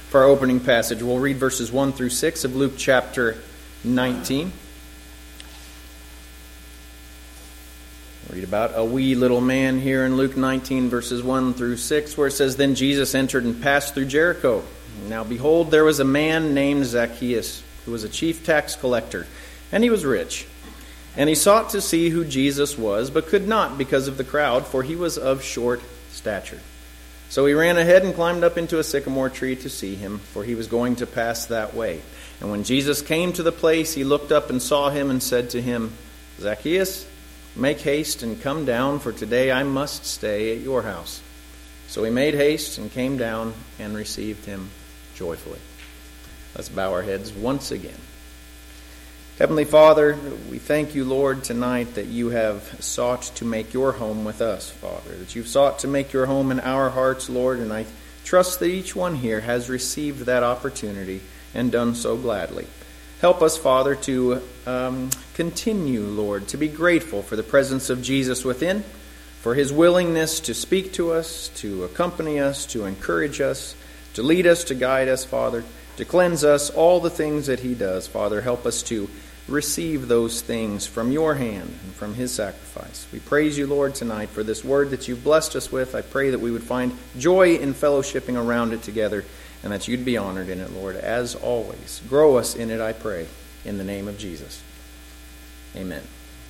for our opening passage. We'll read verses 1 through 6 of Luke chapter 19. We'll read about a wee little man here in Luke 19, verses 1 through 6, where it says, "Then Jesus entered and passed through Jericho. Now behold, there was a man named Zacchaeus, who was a chief tax collector, and he was rich. And he sought to see who Jesus was, but could not because of the crowd, for he was of short stature. So he ran ahead and climbed up into a sycamore tree to see him, for he was going to pass that way. And when Jesus came to the place, he looked up and saw him and said to him, 'Zacchaeus, make haste and come down, for today I must stay at your house.' So he made haste and came down and received him joyfully." Let's bow our heads once again. Heavenly Father, we thank you, Lord, tonight that you have sought to make your home with us, Father, that you've sought to make your home in our hearts, Lord, and I trust that each one here has received that opportunity and done so gladly. Help us, Father, to continue, Lord, to be grateful for the presence of Jesus within, for his willingness to speak to us, to accompany us, to encourage us, to lead us, to guide us, Father, to cleanse us, all the things that he does. Father, help us to receive those things from your hand and from his sacrifice. We praise you, Lord, tonight for this word that you've blessed us with. I pray that we would find joy in fellowshipping around it together, and that you'd be honored in it, Lord, as always. Grow us in it, I pray, in the name of Jesus. Amen.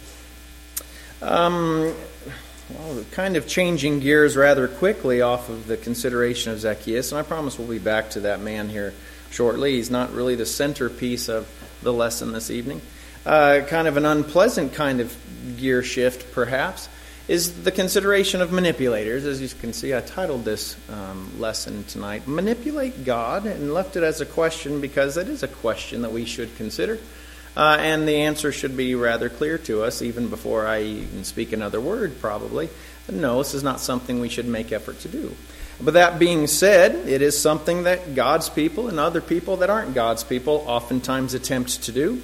Well, kind of changing gears rather quickly off of the consideration of Zacchaeus, and I promise we'll be back to that man here shortly. He's not really the centerpiece of the lesson this evening. Kind of an unpleasant kind of gear shift, perhaps, is the consideration of manipulators. As you can see, I titled this lesson tonight, "Manipulate God," and left it as a question because it is a question that we should consider. And the answer should be rather clear to us, even before I even speak another word, probably. No, this is not something we should make effort to do. But that being said, it is something that God's people and other people that aren't God's people oftentimes attempt to do.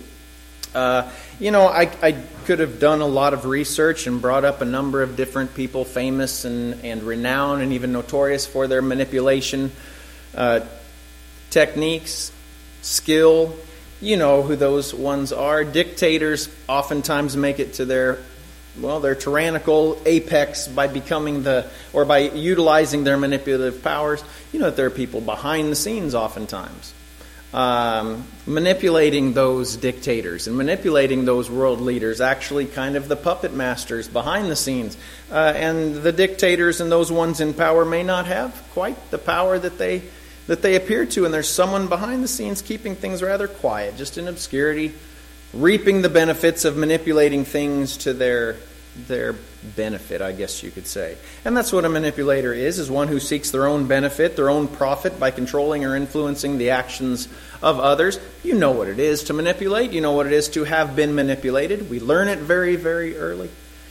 I could have done a lot of research and brought up a number of different people famous and renowned and even notorious for their manipulation techniques, skill. You know who those ones are. Dictators oftentimes make it to their tyrannical apex by by utilizing their manipulative powers. You know that there are people behind the scenes oftentimes manipulating those dictators and manipulating those world leaders, actually kind of the puppet masters behind the scenes. And the dictators and those ones in power may not have quite the power that they appear to, and there's someone behind the scenes keeping things rather quiet, just in obscurity, reaping the benefits of manipulating things to their benefit, I guess you could say. And that's what a manipulator is one who seeks their own benefit, their own profit by controlling or influencing the actions of others. You know what it is to manipulate. You know what it is to have been manipulated. We learn it very, very early.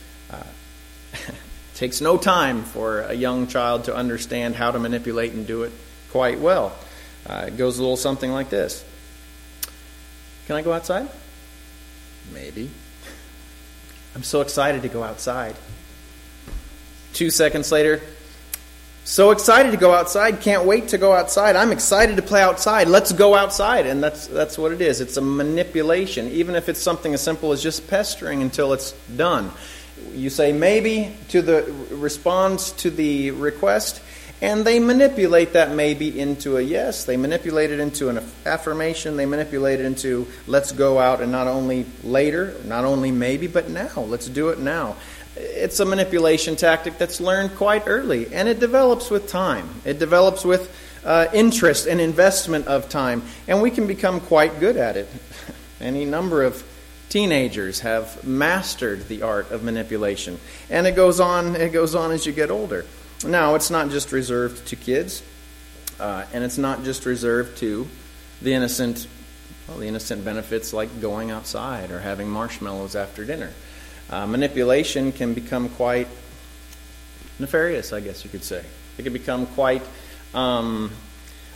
It takes no time for a young child to understand how to manipulate and do it quite well. It goes a little something like this. Can I go outside? Maybe. I'm so excited to go outside. 2 seconds later, so excited to go outside, can't wait to go outside. I'm excited to play outside. Let's go outside. And that's what it is. It's a manipulation, even if it's something as simple as just pestering until it's done. You say maybe to the response to the request, and they manipulate that maybe into a yes. They manipulate it into an affirmation. They manipulate it into let's go out, and not only later, not only maybe, but now. Let's do it now. It's a manipulation tactic that's learned quite early, and it develops with time. It develops with interest and investment of time, and we can become quite good at it. Any number of teenagers have mastered the art of manipulation, and it goes on as you get older. Now, it's not just reserved to kids, and it's not just reserved to the innocent benefits like going outside or having marshmallows after dinner. Manipulation can become quite nefarious, I guess you could say. It can become quite,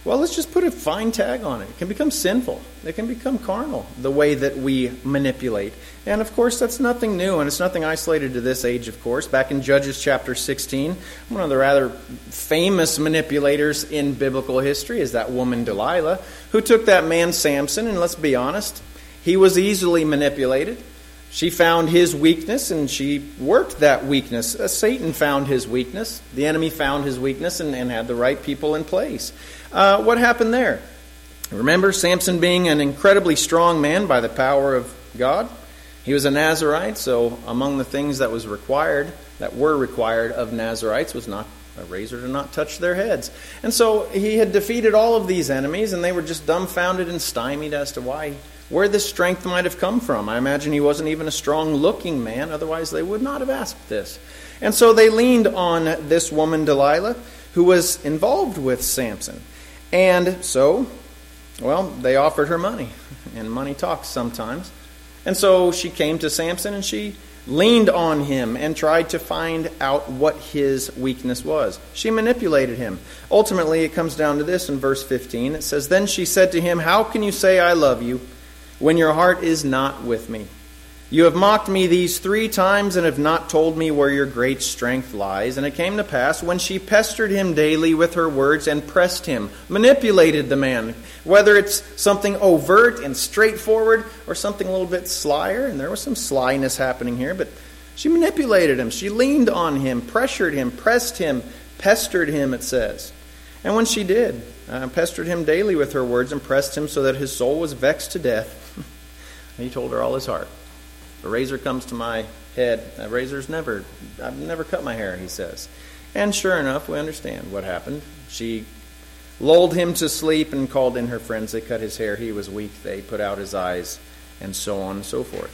well, let's just put a fine tag on it. It can become sinful. It can become carnal, the way that we manipulate. And, of course, that's nothing new, and it's nothing isolated to this age, of course. Back in Judges chapter 16, one of the rather famous manipulators in biblical history is that woman Delilah, who took that man Samson, and let's be honest, he was easily manipulated. She found his weakness, and she worked that weakness. Satan found his weakness. The enemy found his weakness and had the right people in place. What happened there? Remember, Samson being an incredibly strong man by the power of God. He was a Nazirite, so among the things that were required of Nazirites was not a razor to not touch their heads. And so he had defeated all of these enemies, and they were just dumbfounded and stymied as to where this strength might have come from. I imagine he wasn't even a strong-looking man, otherwise they would not have asked this. And so they leaned on this woman Delilah, who was involved with Samson. And so, well, they offered her money, and money talks sometimes. And so she came to Samson, and she leaned on him and tried to find out what his weakness was. She manipulated him. Ultimately, it comes down to this in verse 15. It says, "Then she said to him, 'How can you say I love you when your heart is not with me? You have mocked me these 3 times and have not told me where your great strength lies.' And it came to pass, when she pestered him daily with her words and pressed him," manipulated the man, whether it's something overt and straightforward or something a little bit slyer, and there was some slyness happening here, but she manipulated him. She leaned on him, pressured him, pressed him, pestered him, it says. And when she did, pestered him daily with her words and pressed him so that his soul was vexed to death, he told her all his heart. "A razor comes to my head. I've never cut my hair," he says. And sure enough, we understand what happened. She lulled him to sleep and called in her friends. They cut his hair. He was weak. They put out his eyes, and so on and so forth.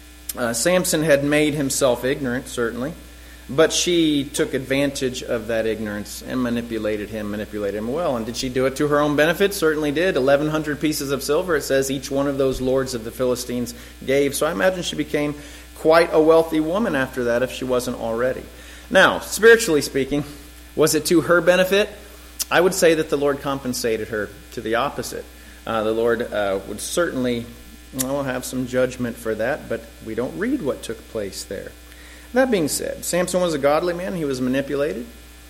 Samson had made himself ignorant, certainly, but she took advantage of that ignorance and manipulated him well. And did she do it to her own benefit? Certainly did. 1,100 pieces of silver, it says, each one of those lords of the Philistines gave. So I imagine she became quite a wealthy woman after that, if she wasn't already. Now, spiritually speaking, was it to her benefit? I would say that the Lord compensated her to the opposite. The Lord would certainly have some judgment for that, but we don't read what took place there. That being said, Samson was a godly man. He was manipulated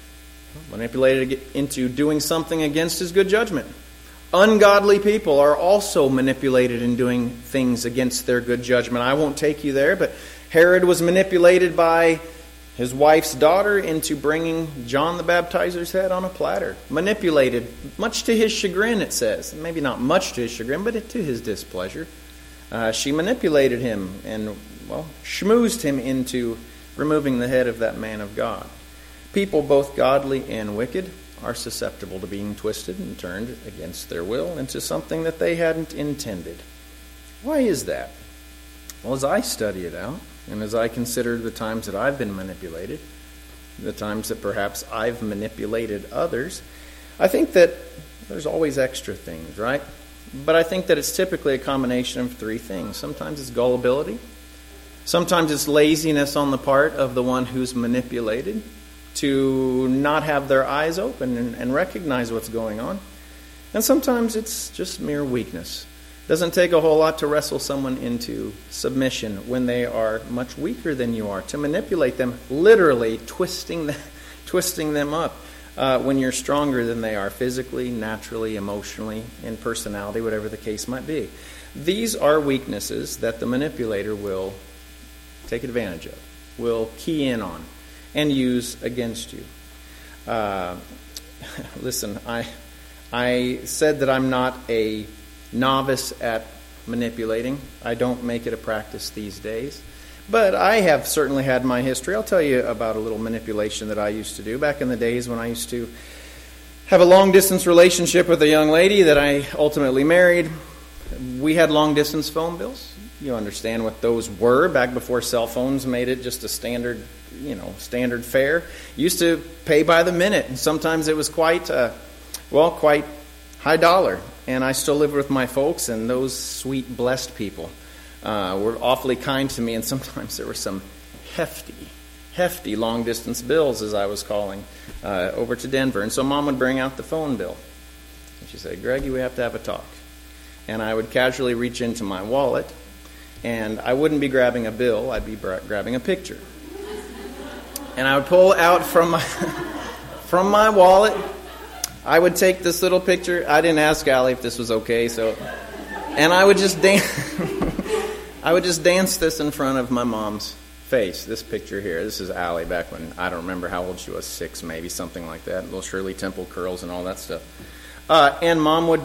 into doing something against his good judgment. Ungodly people are also manipulated in doing things against their good judgment. I won't take you there, but Herod was manipulated by his wife's daughter into bringing John the Baptizer's head on a platter. Manipulated, much to his chagrin, it says. Maybe not much to his chagrin, but to his displeasure. She manipulated him and, schmoozed him into removing the head of that man of God. People, both godly and wicked, are susceptible to being twisted and turned against their will into something that they hadn't intended. Why is that? Well, as I study it out, and as I consider the times that I've been manipulated, the times that perhaps I've manipulated others, I think that there's always extra things, right? But I think that it's typically a combination of 3 things. Sometimes it's gullibility. Sometimes it's laziness on the part of the one who's manipulated to not have their eyes open and recognize what's going on. And sometimes it's just mere weakness. It doesn't take a whole lot to wrestle someone into submission when they are much weaker than you are, to manipulate them, literally twisting them up when you're stronger than they are, physically, naturally, emotionally, in personality, whatever the case might be. These are weaknesses that the manipulator will take advantage of, will key in on, and use against you. Listen, I said that I'm not a novice at manipulating. I don't make it a practice these days. But I have certainly had my history. I'll tell you about a little manipulation that I used to do back in the days when I used to have a long-distance relationship with a young lady that I ultimately married. We had long-distance phone bills. You understand what those were back before cell phones made it just a standard fare. Used to pay by the minute, and sometimes it was quite high dollar. And I still lived with my folks, and those sweet, blessed people were awfully kind to me, and sometimes there were some hefty long-distance bills, as I was calling, over to Denver. And so Mom would bring out the phone bill. She said, Greggy, we have to have a talk. And I would casually reach into my wallet, and I wouldn't be grabbing a bill, I'd be grabbing a picture. And I would pull out from my wallet, I would take this little picture. I didn't ask Allie if this was okay, and I would just dance this in front of my mom's face. This picture here, this is Allie back when, I don't remember how old she was, 6 maybe, something like that. Little Shirley Temple curls and all that stuff. And Mom would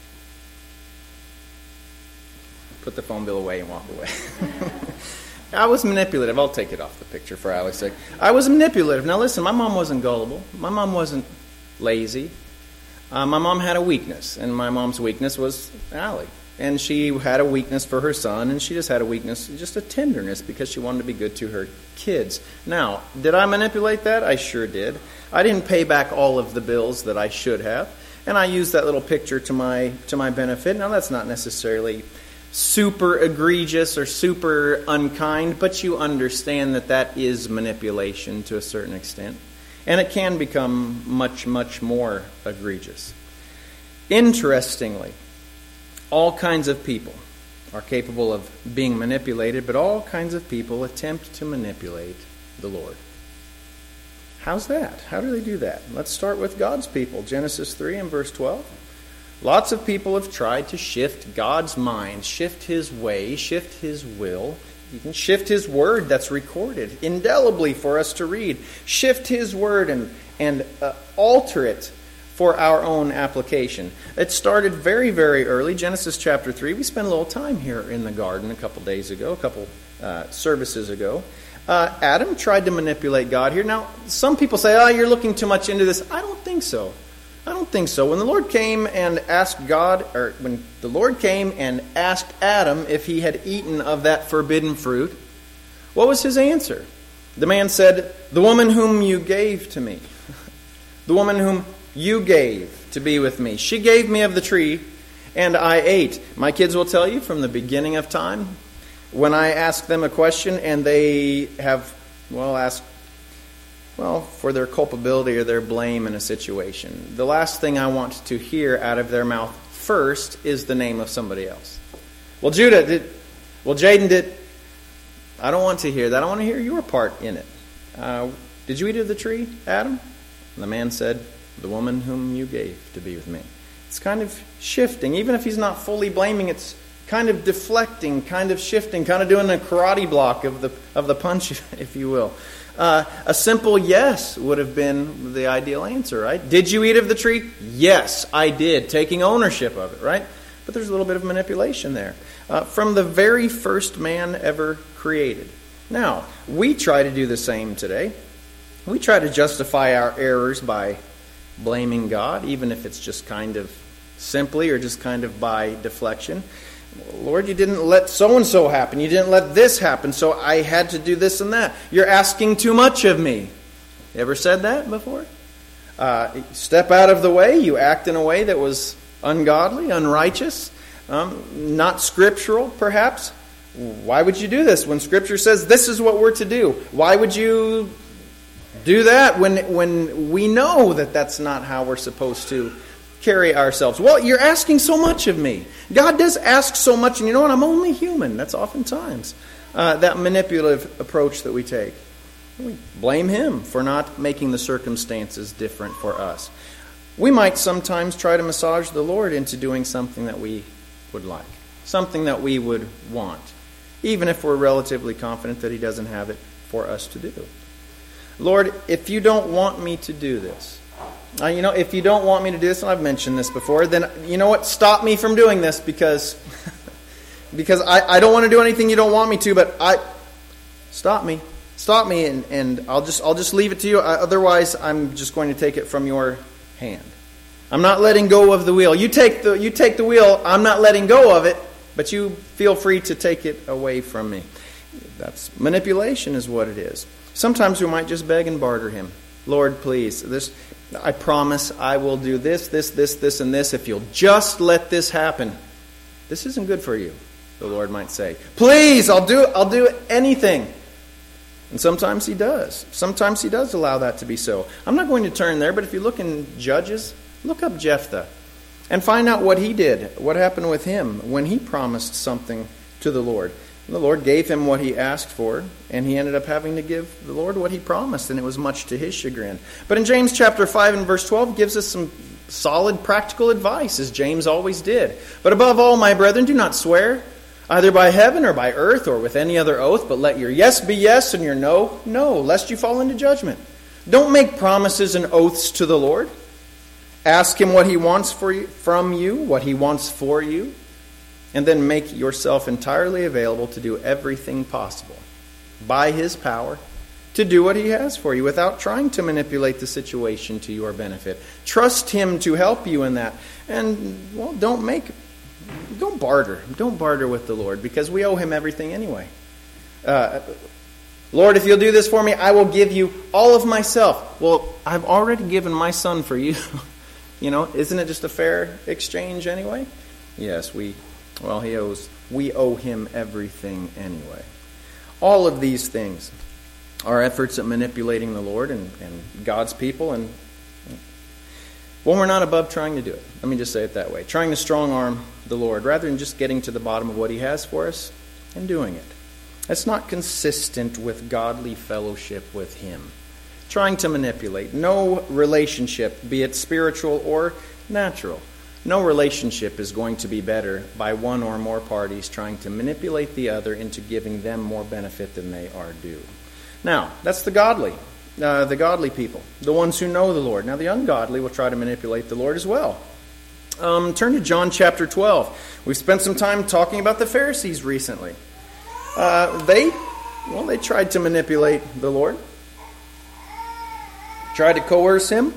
put the phone bill away and walk away. I was manipulative. I'll take it off the picture for Allie's sake. I was manipulative. Now listen, my mom wasn't gullible. My mom wasn't lazy. My mom had a weakness, and my mom's weakness was Allie. And she had a weakness for her son, and she just had a weakness, just a tenderness, because she wanted to be good to her kids. Now, did I manipulate that? I sure did. I didn't pay back all of the bills that I should have, and I used that little picture to my benefit. Now, that's not necessarily super egregious or super unkind, but you understand that that is manipulation to a certain extent. And it can become much, much more egregious. Interestingly, all kinds of people are capable of being manipulated, but all kinds of people attempt to manipulate the Lord. How's that? How do they do that? Let's start with God's people. Genesis 3 and verse 12. Lots of people have tried to shift God's mind, shift His way, shift His will. You can shift His word that's recorded indelibly for us to read. Shift His word and alter it for our own application. It started very, very early. Genesis chapter 3. We spent a little time here in the garden a couple services ago. Adam tried to manipulate God here. Now, some people say, you're looking too much into this. I don't think so. When the Lord came and asked Adam if he had eaten of that forbidden fruit, what was his answer? The man said, the woman whom you gave to me, the woman whom you gave to be with me, she gave me of the tree, and I ate. My kids will tell you from the beginning of time, when I ask them a question and they have, asked for their culpability or their blame in a situation, the last thing I want to hear out of their mouth first is the name of somebody else. Jaden did. I don't want to hear that. I want to hear your part in it. Did you eat of the tree, Adam? And the man said, the woman whom you gave to be with me. It's kind of shifting. Even if he's not fully blaming, it's kind of deflecting, kind of shifting, kind of doing a karate block of the punch, if you will. A simple yes would have been the ideal answer, right? Did you eat of the tree? Yes, I did. Taking ownership of it, right? But there's a little bit of manipulation there. From the very first man ever created. Now, we try to do the same today. We try to justify our errors by blaming God, even if it's just kind of simply or just kind of by deflection. Lord, you didn't let so-and-so happen. You didn't let this happen, so I had to do this and that. You're asking too much of me. You ever said that before? Step out of the way. You act in a way that was ungodly, unrighteous, not scriptural, perhaps. Why would you do this when Scripture says this is what we're to do? Why would you do that when we know that that's not how we're supposed to carry ourselves? Well, you're asking so much of me. God does ask so much, and you know what? I'm only human. That's oftentimes that manipulative approach that we take. We blame Him for not making the circumstances different for us. We might sometimes try to massage the Lord into doing something that we would like, something that we would want, even if we're relatively confident that He doesn't have it for us to do. Lord, if you don't want me to do this, if you don't want me to do this, and I've mentioned this before, then you know what? Stop me from doing this because I don't want to do anything you don't want me to, but stop me, and I'll just leave it to you. Otherwise, I'm just going to take it from your hand. I'm not letting go of the wheel. You take the wheel. I'm not letting go of it, but you feel free to take it away from me. That's manipulation, is what it is. Sometimes we might just beg and barter Him. Lord, please, I promise I will do this, and this if you'll just let this happen. This isn't good for you, the Lord might say. Please, I'll do anything. And sometimes He does. Sometimes He does allow that to be so. I'm not going to turn there, but if you look in Judges, look up Jephthah. and find out what he did, what happened with him when he promised something to the Lord. The Lord gave him what he asked for, and he ended up having to give the Lord what he promised, and it was much to his chagrin. But in James chapter 5 and verse 12 gives us some solid practical advice, as James always did. But above all, my brethren, do not swear, either by heaven or by earth or with any other oath, but let your yes be yes and your no, no, lest you fall into judgment. Don't make promises and oaths to the Lord. Ask him what he wants from you, what he wants for you, and then make yourself entirely available to do everything possible by his power to do what he has for you without trying to manipulate the situation to your benefit. Trust him to help you in that. And, well, don't barter. Don't barter with the Lord, because we owe him everything anyway. Lord, if you'll do this for me, I will give you all of myself. Well, I've already given my son for you. Isn't it just a fair exchange anyway? Yes, we owe him everything anyway. All of these things are efforts at manipulating the Lord and God's people, and we're not above trying to do it. Let me just say it that way. Trying to strong-arm the Lord rather than just getting to the bottom of what he has for us and doing it. That's not consistent with godly fellowship with him. Trying to manipulate. No relationship, be it spiritual or natural, no relationship is going to be better by one or more parties trying to manipulate the other into giving them more benefit than they are due. Now, that's the godly people, the ones who know the Lord. Now, the ungodly will try to manipulate the Lord as well. Turn to John chapter 12. We've spent some time talking about the Pharisees recently. They tried to manipulate the Lord. Tried to coerce him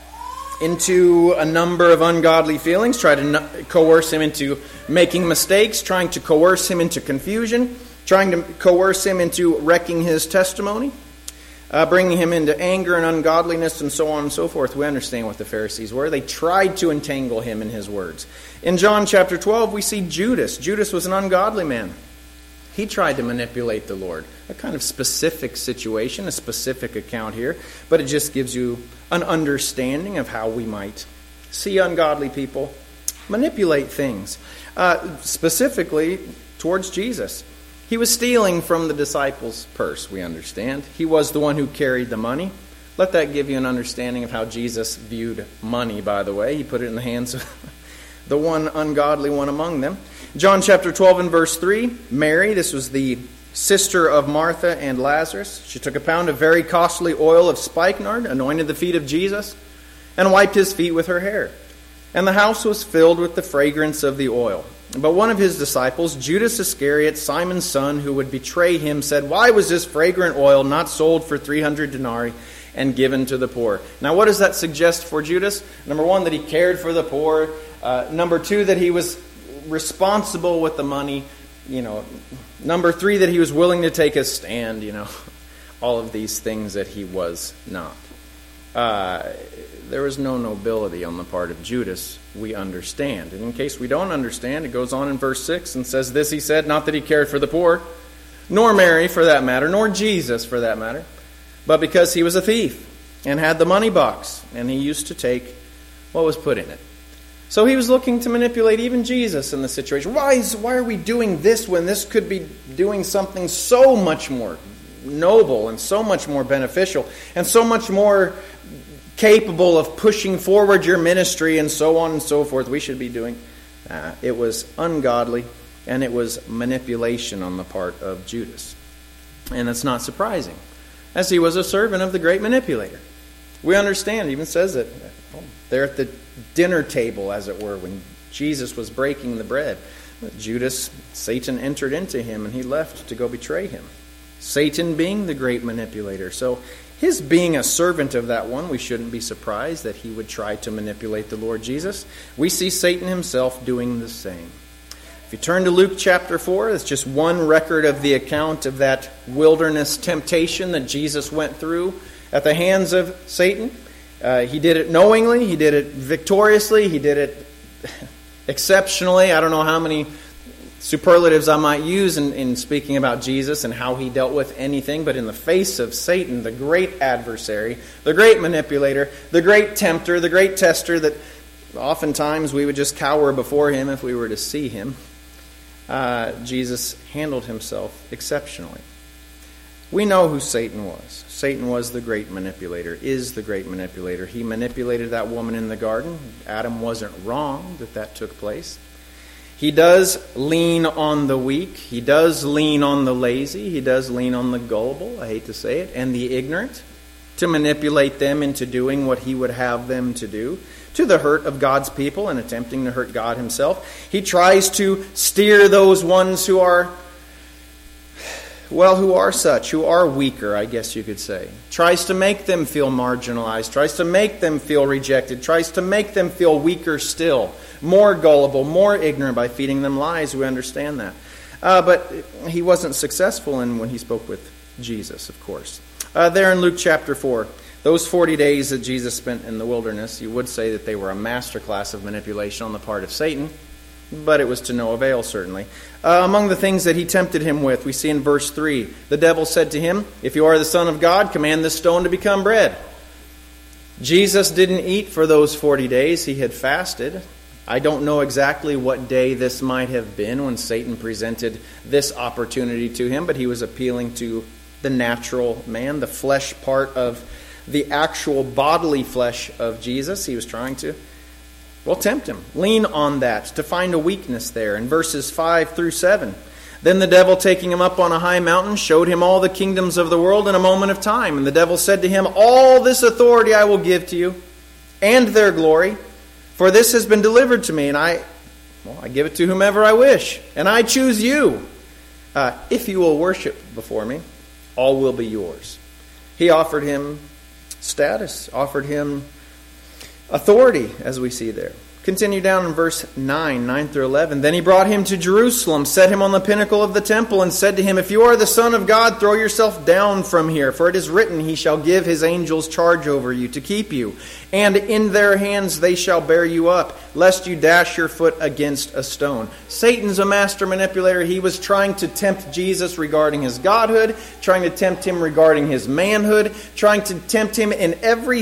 into a number of ungodly feelings, tried to coerce him into making mistakes, trying to coerce him into confusion, trying to coerce him into wrecking his testimony, bringing him into anger and ungodliness, and so on and so forth. We understand what the Pharisees were. They tried to entangle him in his words. In John chapter 12, we see Judas. Judas was an ungodly man. He tried to manipulate the Lord. A kind of specific situation, a specific account here, but it just gives you an understanding of how we might see ungodly people manipulate things. Specifically towards Jesus. He was stealing from the disciples' purse, we understand. He was the one who carried the money. Let that give you an understanding of how Jesus viewed money, by the way. He put it in the hands of the one ungodly one among them. John chapter 12 and verse 3, Mary, this was the sister of Martha and Lazarus. She took a pound of very costly oil of spikenard, anointed the feet of Jesus, and wiped his feet with her hair. And the house was filled with the fragrance of the oil. But one of his disciples, Judas Iscariot, Simon's son, who would betray him, said, "Why was this fragrant oil not sold for 300 denarii and given to the poor?" Now, what does that suggest for Judas? Number one, that he cared for the poor. Number two, that he was responsible with the money. Number three, that he was willing to take a stand. All of these things that he was not. There was no nobility on the part of Judas, we understand. And in case we don't understand, it goes on in verse 6 and says, "This he said, not that he cared for the poor, nor Mary for that matter, nor Jesus for that matter, but because he was a thief and had the money box, and he used to take what was put in it." So he was looking to manipulate even Jesus in the situation. Why are we doing this when this could be doing something so much more noble and so much more beneficial and so much more capable of pushing forward your ministry and so on and so forth we should be doing? It was ungodly, and it was manipulation on the part of Judas. And it's not surprising, as he was a servant of the great manipulator. We understand, it even says it there at the dinner table, as it were, when Jesus was breaking the bread. Judas, Satan entered into him, and he left to go betray him. Satan being the great manipulator. So his being a servant of that one, we shouldn't be surprised that he would try to manipulate the Lord Jesus. We see Satan himself doing the same. If you turn to Luke chapter 4, it's just one record of the account of that wilderness temptation that Jesus went through at the hands of Satan. He did it knowingly, he did it victoriously, he did it exceptionally. I don't know how many superlatives I might use in speaking about Jesus and how he dealt with anything, but in the face of Satan, the great adversary, the great manipulator, the great tempter, the great tester that Oftentimes we would just cower before him if we were to see him. Jesus handled himself exceptionally. We know who Satan was. Satan was the great manipulator, is the great manipulator. He manipulated that woman in the garden. Adam wasn't wrong that took place. He does lean on the weak. He does lean on the lazy. He does lean on the gullible, I hate to say it, and the ignorant, to manipulate them into doing what he would have them to do, to the hurt of God's people and attempting to hurt God himself. He tries to steer those ones who are such, who are weaker, I guess you could say. Tries to make them feel marginalized, tries to make them feel rejected, tries to make them feel weaker still, more gullible, more ignorant by feeding them lies. We understand that. But he wasn't successful when he spoke with Jesus, of course. There in Luke chapter 4, those 40 days that Jesus spent in the wilderness, you would say that they were a masterclass of manipulation on the part of Satan, but it was to no avail, certainly. Among the things that he tempted him with, we see in verse 3, the devil said to him, "If you are the Son of God, command this stone to become bread." Jesus didn't eat for those 40 days. He had fasted. I don't know exactly what day this might have been when Satan presented this opportunity to him, but he was appealing to the natural man, the flesh part of the actual bodily flesh of Jesus. He was trying to tempt him. Lean on that, to find a weakness there. In verses 5 through 7. Then the devil, taking him up on a high mountain, showed him all the kingdoms of the world in a moment of time. And the devil said to him, "All this authority I will give to you, and their glory, for this has been delivered to me, and I give it to whomever I wish. And I choose you. If you will worship before me, all will be yours." He offered him status, offered him authority, as we see there. Continue down in verse 9 through 11. Then he brought him to Jerusalem, set him on the pinnacle of the temple, and said to him, "If you are the Son of God, throw yourself down from here. For it is written, he shall give his angels charge over you to keep you. And in their hands they shall bear you up, lest you dash your foot against a stone." Satan's a master manipulator. He was trying to tempt Jesus regarding his godhood, trying to tempt him regarding his manhood, trying to tempt him in every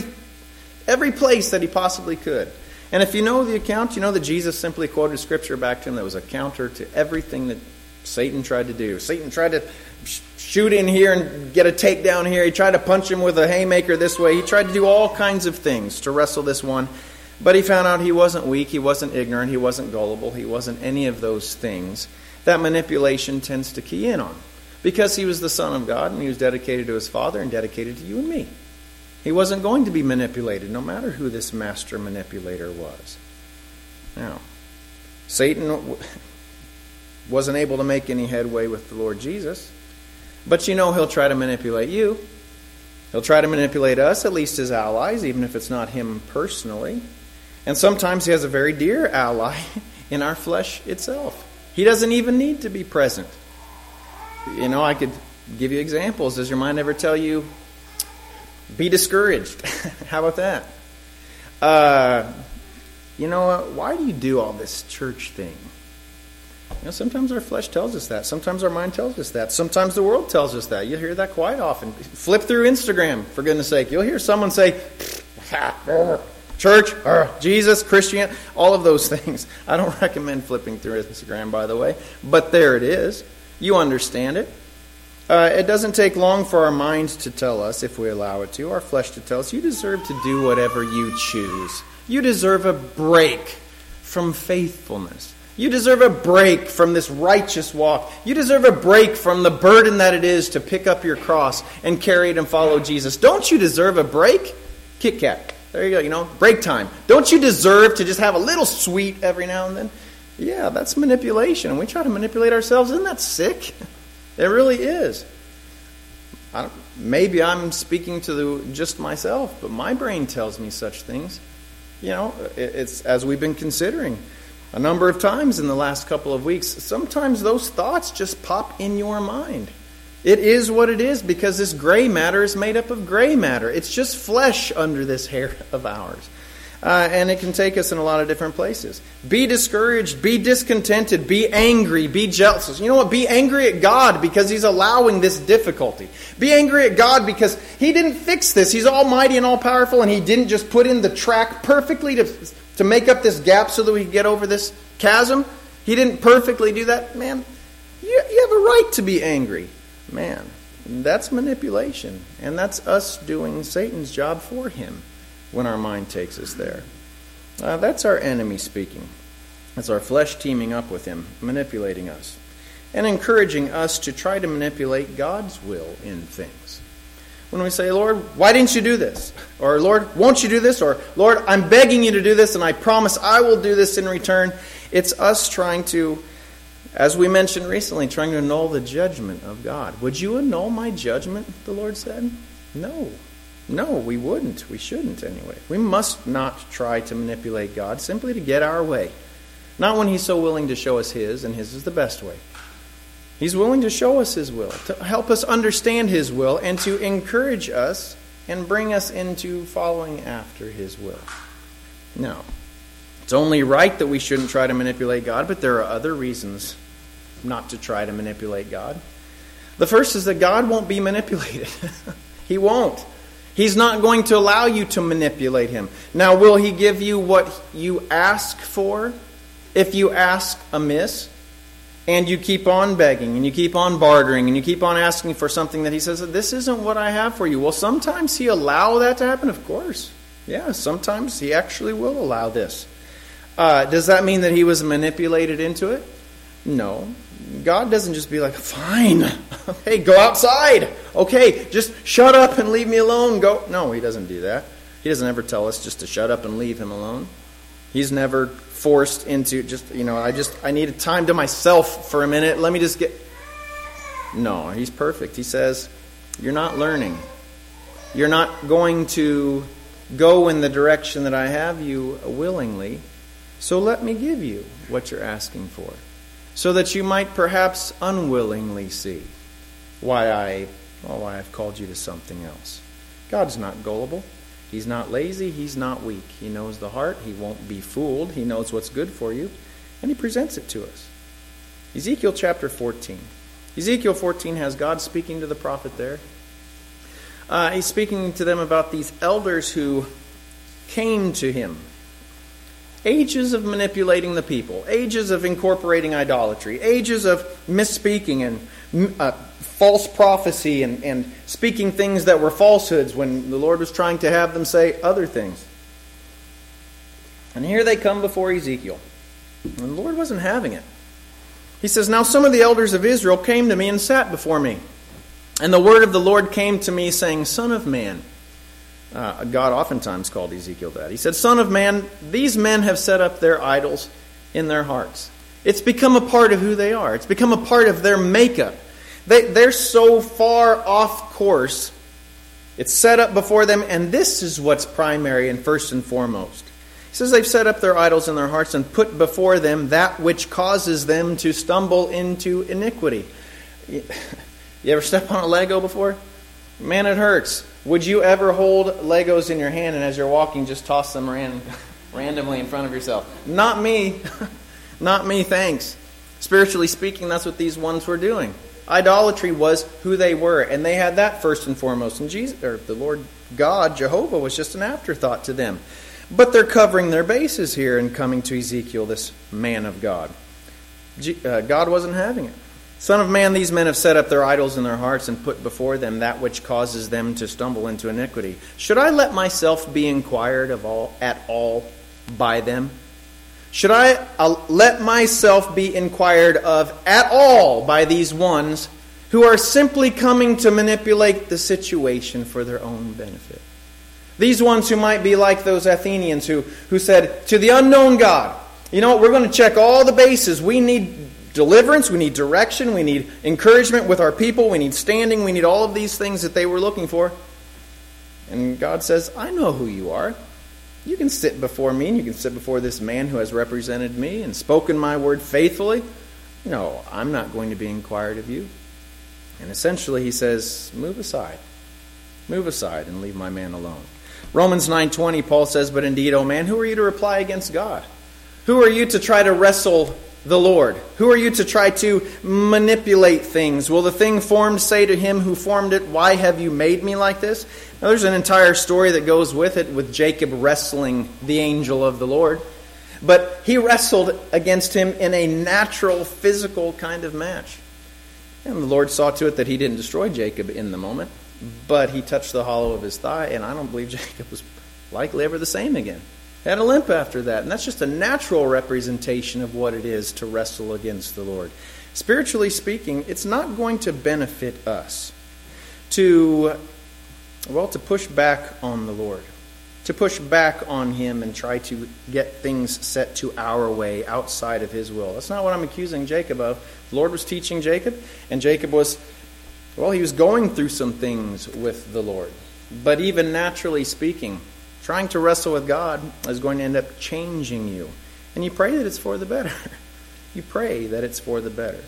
place that he possibly could. And if you know the account, you know that Jesus simply quoted scripture back to him that was a counter to everything that Satan tried to do. Satan tried to shoot in here and get a takedown here. He tried to punch him with a haymaker this way. He tried to do all kinds of things to wrestle this one. But he found out he wasn't weak, he wasn't ignorant, he wasn't gullible, he wasn't any of those things that manipulation tends to key in on. Because he was the Son of God and he was dedicated to his Father and dedicated to you and me. He wasn't going to be manipulated, no matter who this master manipulator was. Now, Satan wasn't able to make any headway with the Lord Jesus. But you know he'll try to manipulate you. He'll try to manipulate us, at least his allies, even if it's not him personally. And sometimes he has a very dear ally in our flesh itself. He doesn't even need to be present. You know, I could give you examples. Does your mind ever tell you, be discouraged? How about that? You know, why do you do all this church thing? You know, sometimes our flesh tells us that. Sometimes our mind tells us that. Sometimes the world tells us that. You hear that quite often. Flip through Instagram, for goodness sake. You'll hear someone say, church, Jesus, Christian, all of those things. I don't recommend flipping through Instagram, by the way. But there it is. You understand it. It doesn't take long for our minds to tell us, if we allow it to, our flesh to tell us, you deserve to do whatever you choose. You deserve a break from faithfulness. You deserve a break from this righteous walk. You deserve a break from the burden that it is to pick up your cross and carry it and follow Jesus. Don't you deserve a break? Kit Kat. There you go, you know, break time. Don't you deserve to just have a little sweet every now and then? Yeah, that's manipulation. And we try to manipulate ourselves. Isn't that sick? It really is. Maybe I'm speaking to just myself, but my brain tells me such things. You know, it's as we've been considering a number of times in the last couple of weeks, sometimes those thoughts just pop in your mind. It is what it is because this gray matter is made up of gray matter. It's just flesh under this hair of ours. And it can take us in a lot of different places. Be discouraged, be discontented, be angry, be jealous. You know what? Be angry at God because He's allowing this difficulty. Be angry at God because He didn't fix this. He's almighty and all-powerful, and He didn't just put in the track perfectly to to make up this gap so that we could get over this chasm. He didn't perfectly do that. Man, you have a right to be angry. Man, that's manipulation. And that's us doing Satan's job for him when our mind takes us there. That's our enemy speaking. That's our flesh teaming up with him, manipulating us, and encouraging us to try to manipulate God's will in things. When we say, Lord, why didn't you do this? Or, Lord, won't you do this? Or, Lord, I'm begging you to do this, and I promise I will do this in return. It's us trying to, as we mentioned recently, trying to annul the judgment of God. Would you annul my judgment, the Lord said? No. No, we wouldn't. We shouldn't anyway. We must not try to manipulate God simply to get our way. Not when he's so willing to show us his, and his is the best way. He's willing to show us his will, to help us understand his will, and to encourage us and bring us into following after his will. No. It's only right that we shouldn't try to manipulate God, but there are other reasons not to try to manipulate God. The first is that God won't be manipulated. He won't. He's not going to allow you to manipulate him. Now, will he give you what you ask for if you ask amiss? And you keep on begging, and you keep on bartering, and you keep on asking for something that he says, this isn't what I have for you. Well, sometimes he allow that to happen, of course. Yeah, sometimes he actually will allow this. Does that mean that he was manipulated into it? No. God doesn't just be like, fine, okay, go outside. Okay, just shut up and leave me alone. Go. No, he doesn't do that. He doesn't ever tell us just to shut up and leave him alone. He's never forced into I need a time to myself for a minute. Let me just get... No, he's perfect. He says, you're not learning. You're not going to go in the direction that I have you willingly. So let me give you what you're asking for, so that you might perhaps unwillingly see why I've called you to something else. God's not gullible. He's not lazy. He's not weak. He knows the heart. He won't be fooled. He knows what's good for you, and he presents it to us. Ezekiel chapter 14. Ezekiel 14 has God speaking to the prophet there. He's speaking to them about these elders who came to him. Ages of manipulating the people, ages of incorporating idolatry, ages of misspeaking and false prophecy and speaking things that were falsehoods when the Lord was trying to have them say other things. And here they come before Ezekiel. And the Lord wasn't having it. He says, now some of the elders of Israel came to me and sat before me. And the word of the Lord came to me, saying, Son of man. God oftentimes called Ezekiel that. He said, Son of man, these men have set up their idols in their hearts. It's become a part of who they are. It's become a part of their makeup. They're so far off course. It's set up before them, and this is what's primary and first and foremost. He says they've set up their idols in their hearts and put before them that which causes them to stumble into iniquity. You ever step on a Lego before? Man, it hurts. Would you ever hold Legos in your hand and as you're walking just toss them randomly in front of yourself? Not me. Not me, thanks. Spiritually speaking, that's what these ones were doing. Idolatry was who they were, and they had that first and foremost. And Jesus, or the Lord God, Jehovah, was just an afterthought to them. But they're covering their bases here and coming to Ezekiel, this man of God. God wasn't having it. Son of man, these men have set up their idols in their hearts and put before them that which causes them to stumble into iniquity. Should I let myself be inquired of at all by them? Should I let myself be inquired of at all by these ones who are simply coming to manipulate the situation for their own benefit? These ones who might be like those Athenians who said to the unknown God, you know what, we're going to check all the bases. We need deliverance, we need direction, we need encouragement with our people, we need standing, we need all of these things that they were looking for. And God says, I know who you are. You can sit before me, and you can sit before this man who has represented me and spoken my word faithfully. No, I'm not going to be inquired of you. And essentially he says, move aside. Move aside and leave my man alone. Romans 9:20, Paul says, but indeed, O man, who are you to reply against God? Who are you to try to wrestle the Lord? Who are you to try to manipulate things? Will the thing formed say to him who formed it, why have you made me like this? Now there's an entire story that goes with it, with Jacob wrestling the angel of the Lord. But he wrestled against him in a natural, physical kind of match. And the Lord saw to it that he didn't destroy Jacob in the moment, but he touched the hollow of his thigh, and I don't believe Jacob was likely ever the same again. Had a limp after that. And that's just a natural representation of what it is to wrestle against the Lord. Spiritually speaking, it's not going to benefit us to push back on the Lord, to push back on him and try to get things set to our way outside of his will. That's not what I'm accusing Jacob of. The Lord was teaching Jacob, and Jacob was going through some things with the Lord. But even naturally speaking, trying to wrestle with God is going to end up changing you. And you pray that it's for the better. You pray that it's for the better.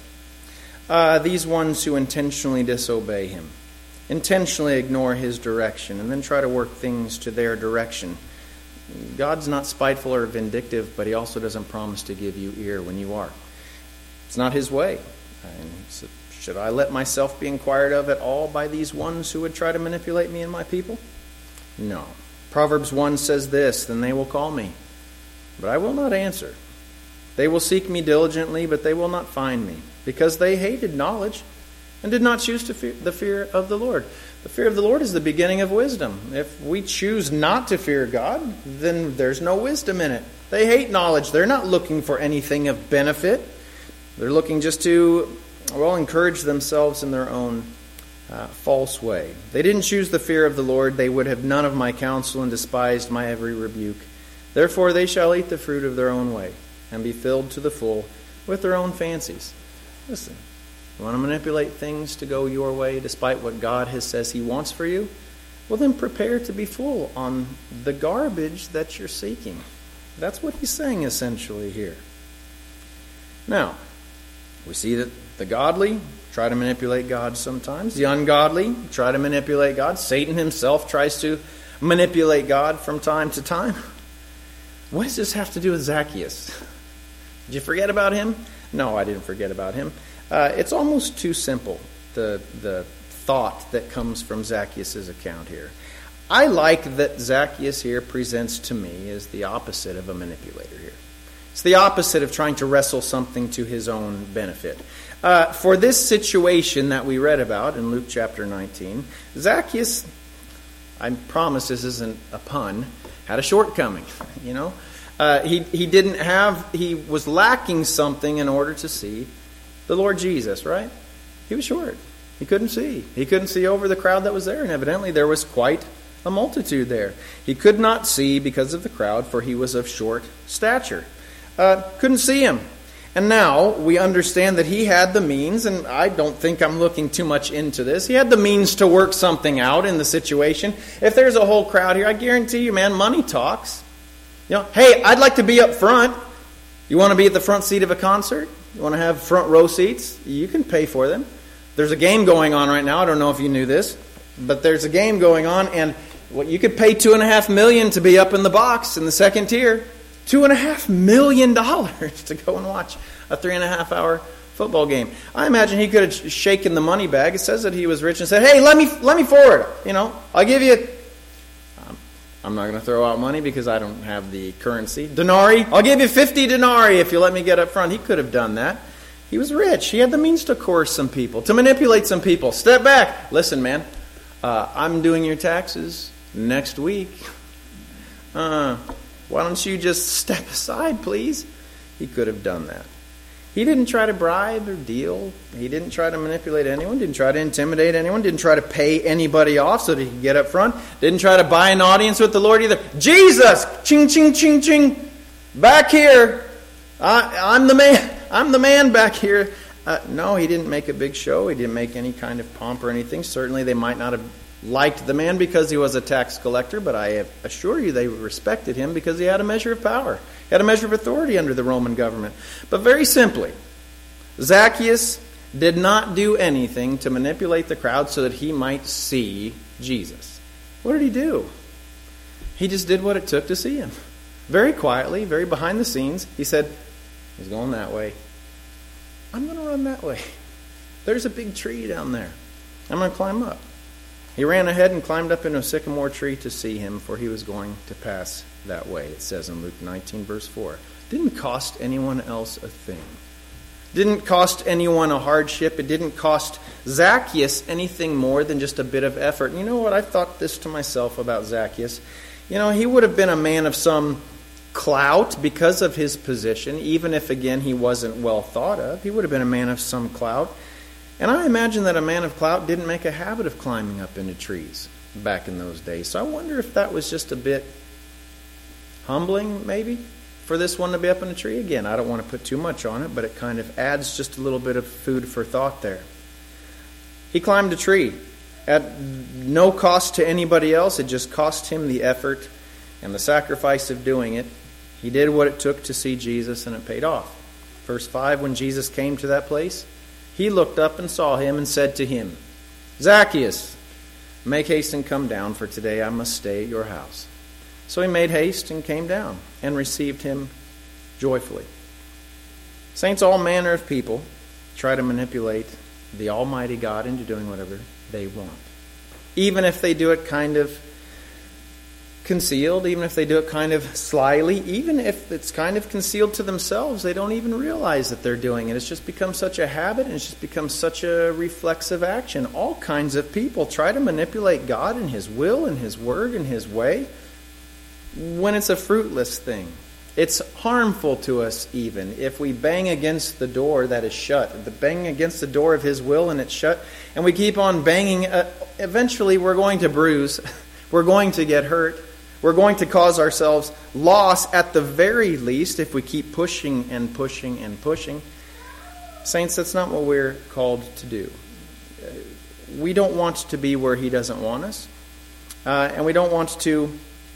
These ones who intentionally disobey him, intentionally ignore his direction, and then try to work things to their direction. God's not spiteful or vindictive, but he also doesn't promise to give you ear when you are. It's not his way. And so should I let myself be inquired of at all by these ones who would try to manipulate me and my people? No. Proverbs 1 says this, then they will call me, but I will not answer. They will seek me diligently, but they will not find me, because they hated knowledge and did not choose to fear the fear of the Lord. The fear of the Lord is the beginning of wisdom. If we choose not to fear God, then there's no wisdom in it. They hate knowledge. They're not looking for anything of benefit. They're looking just to, encourage themselves in their own false way. They didn't choose the fear of the Lord. They would have none of my counsel and despised my every rebuke. Therefore they shall eat the fruit of their own way and be filled to the full with their own fancies. Listen, you want to manipulate things to go your way despite what God has says he wants for you? Well, then prepare to be full on the garbage that you're seeking. That's what he's saying essentially here. Now, we see that the godly try to manipulate God sometimes. The ungodly try to manipulate God. Satan himself tries to manipulate God from time to time. What does this have to do with Zacchaeus? Did you forget about him? No, I didn't forget about him. It's almost too simple, the thought that comes from Zacchaeus' account here. I like that Zacchaeus here presents to me as the opposite of a manipulator here. It's the opposite of trying to wrestle something to his own benefit. For this situation that we read about in Luke chapter 19, Zacchaeus, I promise this isn't a pun, had a shortcoming. He was lacking something in order to see the Lord Jesus, right? He was short. He couldn't see. He couldn't see over the crowd that was there, and evidently there was quite a multitude there. He could not see because of the crowd, for he was of short stature. Couldn't see him. And now we understand that he had the means, and I don't think I'm looking too much into this. He had the means to work something out in the situation. If there's a whole crowd here, I guarantee you, man, money talks. Hey, I'd like to be up front. You want to be at the front seat of a concert? You want to have front row seats? You can pay for them. There's a game going on right now. I don't know if you knew this, but there's a game going on, and you could pay $2.5 million to be up in the box in the second tier. $2.5 million to go and watch a 3.5-hour football game. I imagine he could have shaken the money bag. It says that he was rich and said, "Hey, let me forward. I'll give you." I'm not going to throw out money because I don't have the currency. Denarii. I'll give you 50 denarii if you let me get up front. He could have done that. He was rich. He had the means to coerce some people, to manipulate some people. Step back. Listen, man. I'm doing your taxes next week. Why don't you just step aside, please? He could have done that. He didn't try to bribe or deal. He didn't try to manipulate anyone. Didn't try to intimidate anyone. Didn't try to pay anybody off so that he could get up front. Didn't try to buy an audience with the Lord either. Jesus! Ching, ching, ching, ching. Back here. I'm the man. I'm the man back here. No, he didn't make a big show. He didn't make any kind of pomp or anything. Certainly they might not have liked the man because he was a tax collector, but I assure you they respected him because he had a measure of power. He had a measure of authority under the Roman government. But very simply, Zacchaeus did not do anything to manipulate the crowd so that he might see Jesus. What did he do? He just did what it took to see him. Very quietly, very behind the scenes, he said, He's going that way. I'm going to run that way. There's a big tree down there. I'm going to climb up. He ran ahead and climbed up into a sycamore tree to see him, for he was going to pass that way. It says in Luke 19, verse 4. Didn't cost anyone else a thing. Didn't cost anyone a hardship. It didn't cost Zacchaeus anything more than just a bit of effort. And you know what? I've thought this to myself about Zacchaeus. You know, he would have been a man of some clout because of his position, even if, again, he wasn't well thought of. He would have been a man of some clout. And I imagine that a man of clout didn't make a habit of climbing up into trees back in those days. So I wonder if that was just a bit humbling, maybe, for this one to be up in a tree. Again, I don't want to put too much on it, but it kind of adds just a little bit of food for thought there. He climbed a tree at no cost to anybody else. It just cost him the effort and the sacrifice of doing it. He did what it took to see Jesus, and it paid off. Verse 5, when Jesus came to that place, he looked up and saw him and said to him, Zacchaeus, make haste and come down, for today I must stay at your house. So he made haste and came down and received him joyfully. Saints, all manner of people try to manipulate the Almighty God into doing whatever they want. Even if they do it kind of concealed, even if they do it kind of slyly, even if it's kind of concealed to themselves, they don't even realize that they're doing it. It's just become such a habit, and it's just become such a reflexive action. All kinds of people try to manipulate God and His will and His word and His way when it's a fruitless thing. It's harmful to us even if we bang against the door that is shut, the bang against the door of His will and it's shut, and we keep on banging. Eventually we're going to bruise, we're going to get hurt, we're going to cause ourselves loss at the very least if we keep pushing and pushing and pushing. Saints, that's not what we're called to do. We don't want to be where He doesn't want us, and we don't want to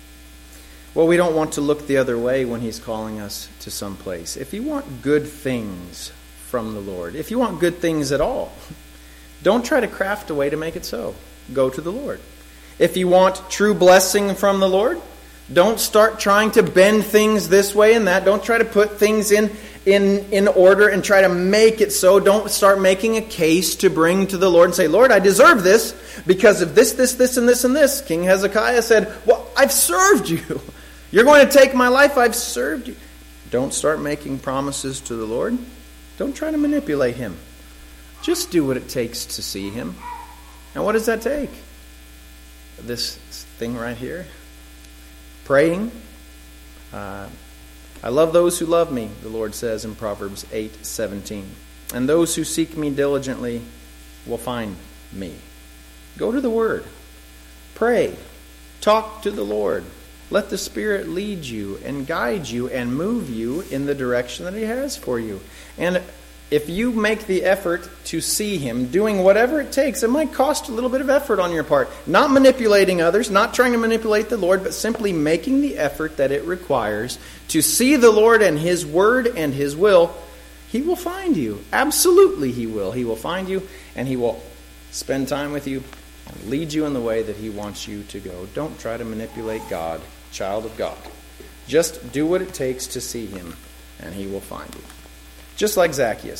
look the other way when He's calling us to some place. If you want good things from the Lord, if you want good things at all, don't try to craft a way to make it so. Go to the Lord. If you want true blessing from the Lord, don't start trying to bend things this way and that. Don't try to put things in order and try to make it so. Don't start making a case to bring to the Lord and say, Lord, I deserve this because of this, and this, and this. King Hezekiah said, well, I've served you. You're going to take my life. I've served you. Don't start making promises to the Lord. Don't try to manipulate Him. Just do what it takes to see Him. And what does that take? This thing right here. Praying. I love those who love me, the Lord says in Proverbs 8:17. And those who seek me diligently will find me. Go to the Word. Pray. Talk to the Lord. Let the Spirit lead you and guide you and move you in the direction that He has for you. And if you make the effort to see Him, doing whatever it takes, it might cost a little bit of effort on your part. Not manipulating others, not trying to manipulate the Lord, but simply making the effort that it requires to see the Lord and His Word and His will. He will find you. Absolutely He will. He will find you, and He will spend time with you and lead you in the way that He wants you to go. Don't try to manipulate God, child of God. Just do what it takes to see Him, and He will find you. Just like Zacchaeus.